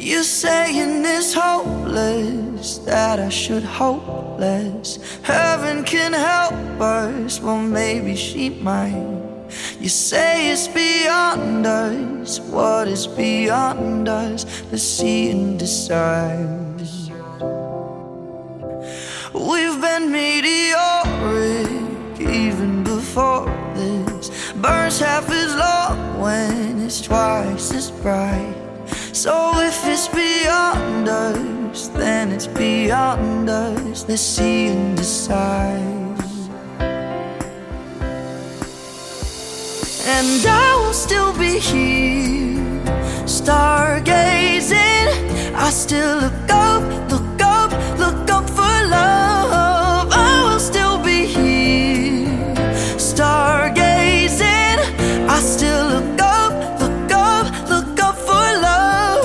You're saying it's hopeless, that I should hope less. Heaven can help us, well maybe she might. You say it's beyond us, what is beyond us? Let's see and decide. We've been meteoric even before this. Burns half as long when it's twice as bright. So if it's beyond us, then it's beyond us. Let's see and decide. And I will still be here, stargazing. I still look up, look up, look up for love. I will still be here, stargazing. I still look up, look up, look up for love.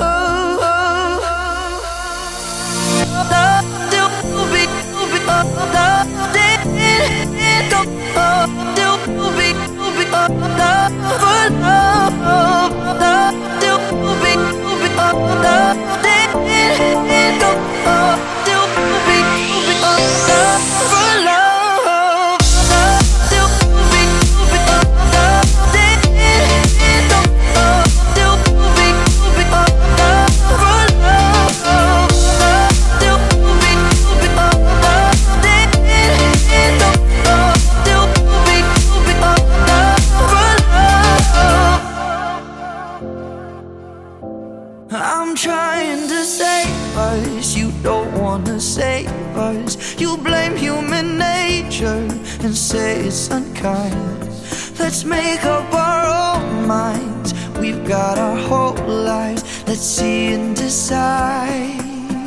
I'm trying to save us, you don't wanna save us. You blame human nature and say it's unkind. Let's make up our own minds, we've got our whole lives. Let's see and decide,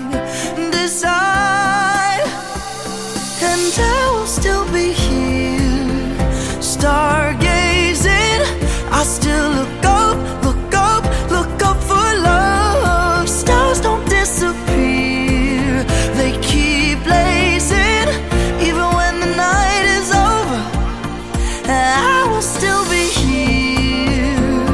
decide. And I will still be here, stargazing. I still look up, look up, look up for love. Stars don't disappear, they keep blazing. Even when the night is over, I will still be here,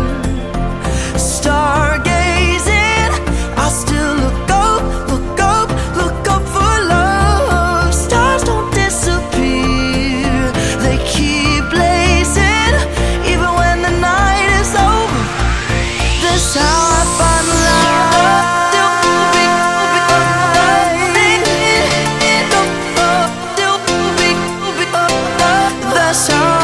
stargazing. I still look up, look up, look up for love. Stars don't disappear, they keep blazing. Even when the night is over, that's how I find love. That's how